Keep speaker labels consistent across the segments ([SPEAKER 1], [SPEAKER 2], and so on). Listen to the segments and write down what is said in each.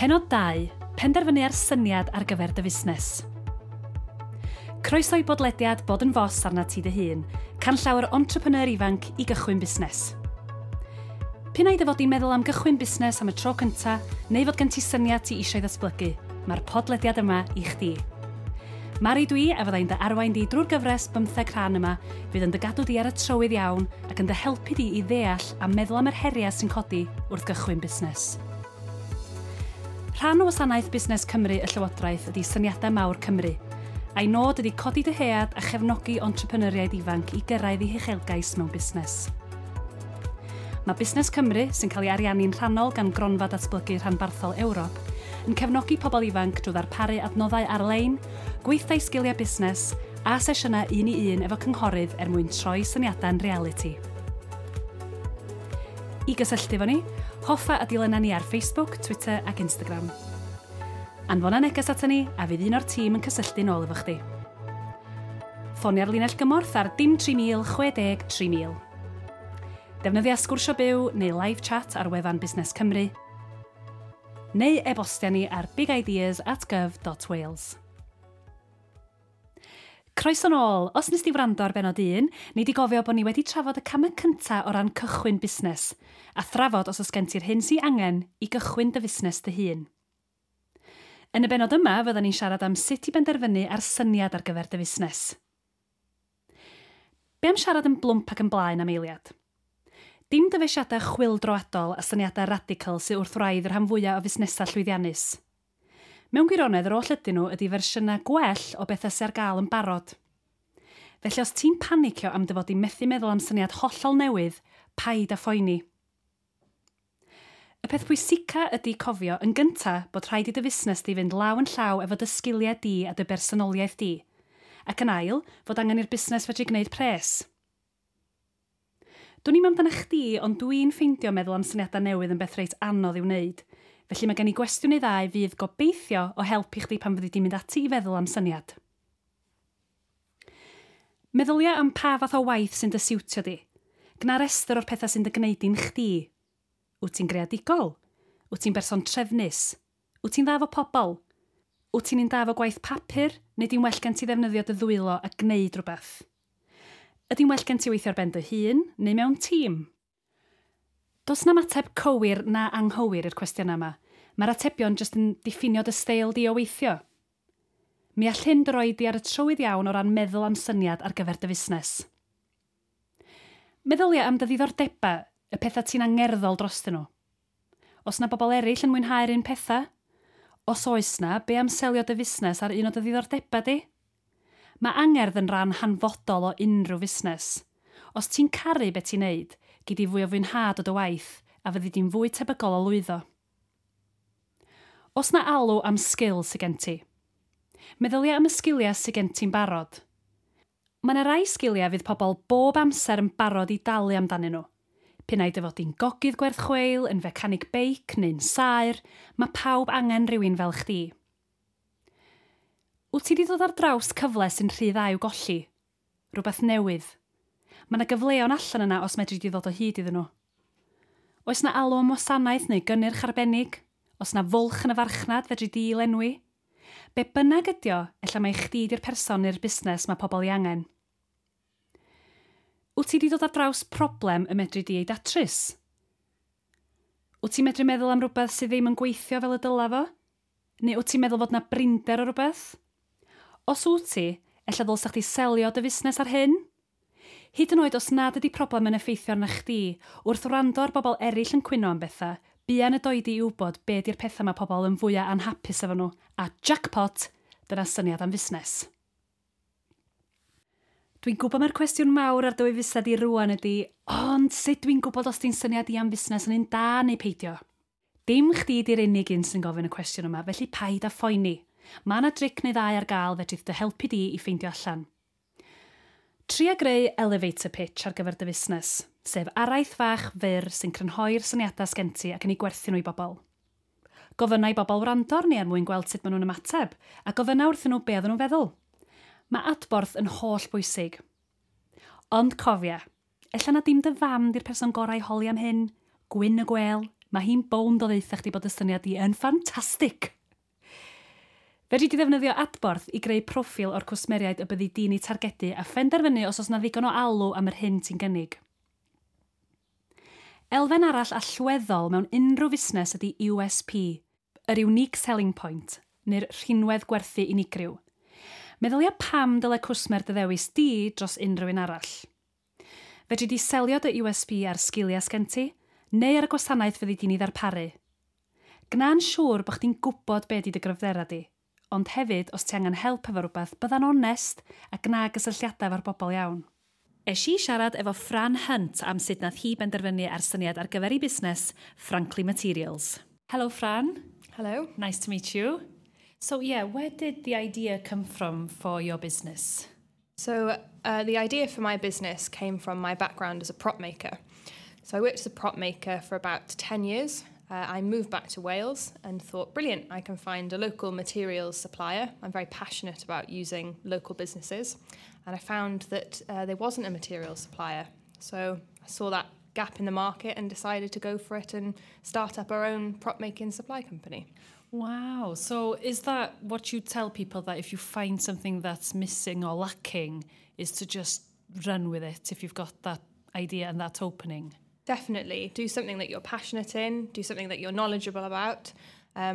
[SPEAKER 1] Pennod 2. Penderfynu ar syniad ar gyfer dy fusnes. Croeso i bodlediad Bod yn Fos arna ti dy hun, can llawer entrepreneur ifanc i gychwyn busnes. P'un ai dy fod i'n meddwl am gychwyn busnes am y tro cynta, neu fod gen ti syniad ti eisiau ddatblygu, mae'r podlediad yma i chdi. Mari dwi a fyddai'n dy arwain di drwy'r gyfres 15 rhan yma, fydd yn dy gadw di ar y trywydd iawn ac yn dy helpu di i ddeall a meddwl am yr heriau sy'n codi wrth gychwyn busnes. Rhan o wasanaeth Busnes Cymru y Llywodraeth ydy Syniadau Mawr Cymru, a'i nod ydy codi dyhead a chefnogi entrepreneuriaid ifanc i gyrraedd i uchelgais mewn busnes. Mae Busnes Cymru, sy'n cael ei ariannu'n rhannol gan Gronfa Datblygu Rhanbarthol Ewrop, yn cefnogi pobl ifanc drwy ddarparu adnoddau ar-lein, gweithdai sgiliau busnes a sesiynau 1-i-1 efo cynghorydd mwyn troi syniadau'n reality. I gysylltu fo ni, hoffa a dilynna ni ar Facebook, Twitter ac Instagram. Anfona neges ato ni a fydd un o'r tîm yn cysylltu nôl efo chdi. Ffonia'r linell gymorth ar dim 3000 60 3000. Defnyddia sgwrsio byw neu live chat ar wefan Busnes Cymru, neu e-bostia ni ar bigideas@gov.wales. Croeso nôl, os nes di wrando ar benod 1, ni di gofio bod ni wedi trafod y camau cyntaf o ran cychwyn busnes, a thrafod os oes gen ti'r hyn sy'n angen i gychwyn dy fusnes dy hun. Yn y benod yma, fydden ni'n siarad am sut i benderfynu ar syniad ar gyfer dy fusnes. Be am siarad yn blwmp ac yn blaen am eiliad? Dim dyfeisiadau chwyldroadol a syniadau radical sy'n wrth wraidd yr rhan fwyaf o fusnesau llwyddiannus. Mewn gwirionedd, yr oll ydyn nhw ydy fersiynau gwell o bethau sy'n ar gael yn barod. Felly os ti'n panicio am dy fod i methu meddwl am syniad hollol newydd, paid â phoeni. Y peth pwysica ydy cofio yn gyntaf bod rhaid i dy fusnes di fynd law yn llaw efo dy sgiliau di a dy bersonoliaeth di, ac yn ail fod angen i'r busnes fedru gwneud pres. Dwi'n i'm amdana chdi, ond dwi'n ffeindio meddwl am syniadau newydd yn beth reit anodd i'w wneud, felly mae gen i gwestiwn i ddau fydd gobeithio o helpu chdi pan fyddi di mynd ati i feddwl am syniad. Meddylia am pa fath o waith sy'n dy siwtio di. Gna restr o'r pethau sy'n dy gwneud i'n chdi. Wyt ti'n greadigol? Wyt ti'n berson trefnus? Wyt ti'n dda fo pobl? Wyt ti'n un da fo gwaith papur, neu di'n well gen ti ddefnyddio dy ddwylo a gwneud rhywbeth? Ydy'n well gen ti weithio ar ben dy hun, neu mewn tîm? Does na mateb cywir na anghywir i'r cwestiwn yma. Mae'r atebion jyst yn diffinio dy steil di o weithio. Mi all hyn dy roi di ar y trywydd iawn o ran meddwl am syniad ar gyfer dy fusnes. Meddylia am dy ddiddordebau, y pethau ti'n angerddol drostyn nhw. Os na bobl eraill yn mwynhau'r un pethau? Os oes na, be am selio dy fusnes ar un o dy ddiddordebau di? Mae angerdd yn rhan hanfodol o unrhyw fusnes. Os ti'n caru beth ti'n neud, gyd i fwy o fwynhad o dy waith, a fyddi di'n fwy tebygol o lwyddo. Os na alw am sgil sy'n gen ti. Meddylia am y sgiliau sy'n gen ti'n barod. Mae yna rai sgiliau fydd pobl bob amser yn barod i dalu amdanyn nhw. P'un ai dy fod i'n gogydd gwerth chweil, yn fecanic beic neu'n saer, mae pawb angen rhywun fel chdi. Wyt ti wedi dod ar draws cyfle sy'n rhy dda i'w golli? Rhywbeth newydd? Mae yna gyfleon allan yna os medri di ddod o hyd iddyn nhw. Oes na alw am wasanaeth neu gynnyrch arbennig? Os na fwlch yn y farchnad fedri di i lenwi? Be bynnag ydio, ella mae chdi di'r person neu'r busnes mae pobl i angen. Wyt ti wedi dod ar draws problem y medru di ei datrys? Wyt ti'n medru meddwl am rhywbeth sydd ddim yn gweithio fel y dyla fo? Neu wyt ti'n meddwl fod na brinder o rhywbeth? Os wyt ti, ella ddylsa chdi selio dy fusnes ar hyn? Hyd yn oed os nad ydy problem yn effeithio arna chdi, wrth wrando ar bobl eraill yn cwyno am bethau, buan y doedi i wybod be di'r pethau mae pobl yn fwyaf anhapus efo nhw, a jackpot, dyna syniad am fusnes. Dwi'n gwybod mae'r cwestiwn mawr ar dy fused i rwan ydy, ond sut dwi'n gwybod os di'n syniad i am fusnes yn un da neu peidio? Dim chdi di'r unig un sy'n gofyn y cwestiwn yma, felly paid â phoeni. Mae yna dric neu ddau ar gael fedrith dy helpu di i ffeindio allan. Tria greu elevator pitch ar gyfer dy fusnes, sef araith fach fyr sy'n crynhoi'r syniadau sgen ti ac yn ei gwerthu nhw i bobl. Gofynna i bobl wrando ni mwyn gweld sut maen nhw'n ymateb, a gofynna wrthyn nhw be oedden nhw'n feddwl. Mae adborth yn holl bwysig. Ond cofia, ella na dim dy fam di'r person gorau holi am hyn, gwyn y gwel, Mae hi'n bownd o ddeitha chdi bod y syniad i yn ffantastig. Fedri di ddefnyddio adborth i greu proffil o'r cwsmeriaid y byddi di'n ei targedu a phenderfynu os oes na ddigon o alw am yr hyn ti'n gynnig. Elfen arall allweddol mewn unrhyw fusnes ydy USP, yr Unique Selling Point, neu'r rhinwedd gwerthu unigryw. Meddylia pam dylai cwsmer dy ddewis di dros unrhyw un arall. Fedri di selio dy USP ar sgiliau sgen ti, neu ar y gwasanaeth fyddi di'n ei ddarparu. Gna'n siŵr bod chdi'n gwybod be di dy gryfdera di, ond hefyd os ti angen help efo rhywbeth, bydda'n onest a gna gysylltiadau efo'r bobl iawn. Es i siarad efo Fran Hunt am sut nath hi benderfynu ar syniad ar gyfer ei busnes Frankly Materials. Hello, Fran.
[SPEAKER 2] Hello.
[SPEAKER 1] Nice to meet you. So where did the idea come from for your business?
[SPEAKER 2] So the idea for my business came from my background as a prop maker. So I worked as a prop maker for about 10 years. I moved back to Wales and thought, brilliant, I can find a local materials supplier. I'm very passionate about using local businesses. And I found that there wasn't a materials supplier. So I saw that gap in the market and decided to go for it and start up our own prop making supply company.
[SPEAKER 1] Wow. So is that what you tell people, that if you find something that's missing or lacking, is to just run with it if you've got that idea and that opening?
[SPEAKER 2] Definitely. Do something that you're passionate in, do something that you're knowledgeable about. I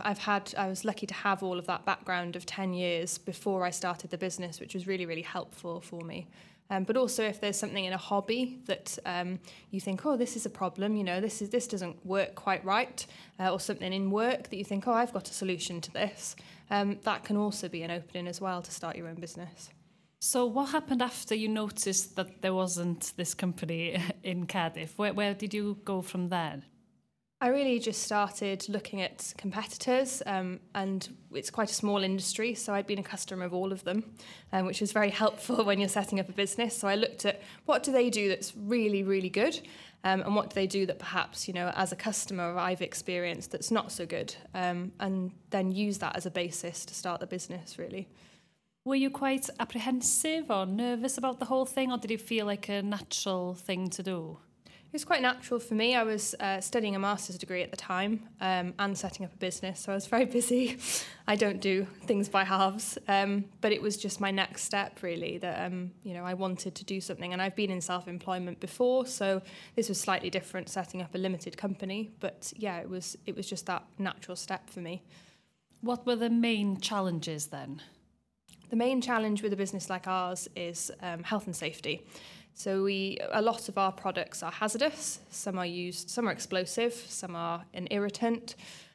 [SPEAKER 2] was lucky to have all of that background of 10 years before I started the business, which was really, really helpful for me. But also if there's something in a hobby that you think, oh, this is a problem, this doesn't work quite right, or something in work that you think, oh, I've got a solution to this, that can also be an opening as well to start your own business.
[SPEAKER 1] So what happened after you noticed that there wasn't this company in Cardiff? Where did you go from there?
[SPEAKER 2] I really just started looking at competitors, and it's quite a small industry, so I'd been a customer of all of them, which was very helpful when you're setting up a business. So I looked at what do they do that's really, really good, and what do they do that perhaps, as a customer I've experienced that's not so good, and then use that as a basis to start the business, really.
[SPEAKER 1] Were you quite apprehensive or nervous about the whole thing, or did it feel like a natural thing to do?
[SPEAKER 2] It was quite natural for me. I was studying a master's degree at the time, and setting up a business, so I was very busy. I don't do things by halves, but it was just my next step, really, that I wanted to do something. And I've been in self-employment before, so this was slightly different, setting up a limited company. But yeah, it was just that natural step for me.
[SPEAKER 1] What were the main challenges then?
[SPEAKER 2] The main challenge with a business like ours is health and safety. So a lot of our products are hazardous. Some are explosive, some are an irritant.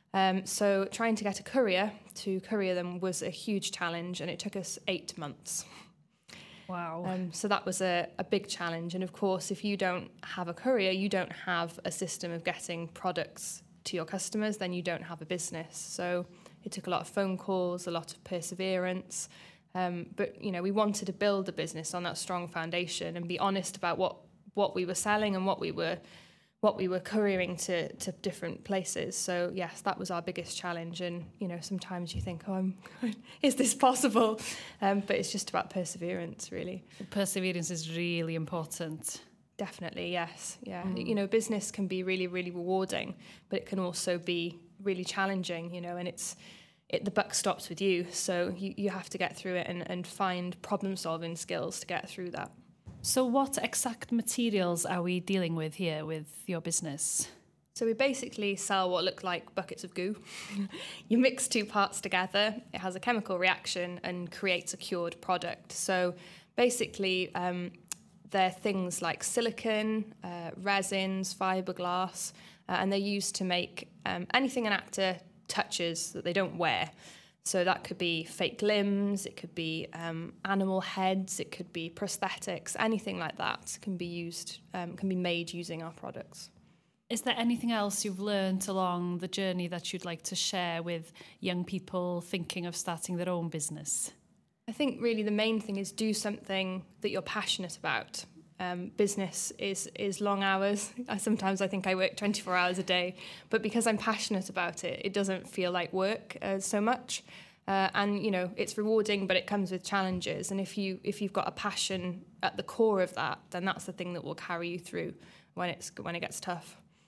[SPEAKER 2] So trying to get a courier to courier them was a huge challenge, and it took us 8 months.
[SPEAKER 1] Wow.
[SPEAKER 2] So that was a big challenge. And of course, if you don't have a courier, you don't have a system of getting products to your customers, then you don't have a business. So it took a lot of phone calls, a lot of perseverance. But we wanted to build a business on that strong foundation and be honest about what we were selling and what we were couriering to different places. So yes, that was our biggest challenge. And sometimes you think, is this possible? But it's just about perseverance, really.
[SPEAKER 1] Perseverance is really important.
[SPEAKER 2] Definitely, yes, yeah. Business can be really, really rewarding, but it can also be really challenging. And the buck stops with you, so you have to get through it and find problem-solving skills to get through that.
[SPEAKER 1] So what exact materials are we dealing with here with your business?
[SPEAKER 2] So we basically sell what look like buckets of goo. You mix two parts together, it has a chemical reaction and creates a cured product. So basically they're things like silicone, resins, fiberglass, and they're used to make anything an actor touches that they don't wear. So that could be fake limbs, it could be animal heads, it could be prosthetics, anything like that can be made using our products.
[SPEAKER 1] Is there anything else you've learned along the journey that you'd like to share with young people thinking of starting their own business?
[SPEAKER 2] I think really the main thing is do something that you're passionate about. Business is long hours. Sometimes I think I work 24 hours a day, but because I'm passionate about it, it doesn't feel like work so much. And it's rewarding, but it comes with challenges. And if you've got a passion at the core of that, then that's the thing that will carry you through when it gets tough.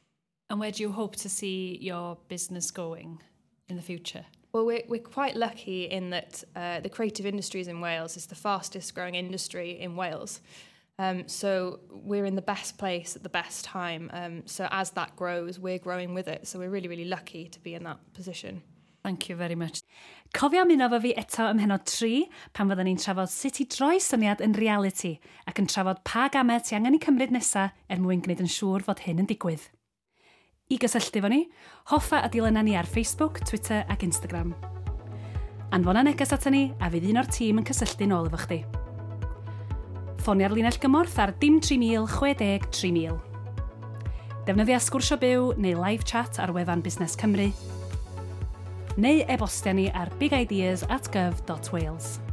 [SPEAKER 1] And where do you hope to see your business going in the future?
[SPEAKER 2] Well, we're quite lucky in that the creative industries in Wales is the fastest growing industry in Wales. So we're in the best place at the best time. So as that grows, we're growing with it. So we're really, really lucky to be in that position.
[SPEAKER 1] Thank you very much. Cofio ymuno efo fi eto ym Mhennod 3 pan fydden ni'n trafod sut i droi syniad yn reality ac yn trafod pa gamau ti angen I cymryd nesaf mwyn gwneud yn siŵr fod hyn yn digwydd. I gysylltu fo ni, hoffa a dilynna ni ar Facebook, Twitter ac Instagram. Anfona neges ato ni a fydd un o'r tîm yn cysylltu nôl efo chdi. Ffonia'r linell gymorth ar dim 3000 60 3000. Defnyddia sgwrsio byw neu live chat ar wefan Busnes Cymru, neu e-bostio ni ar bigideas@gov.wales.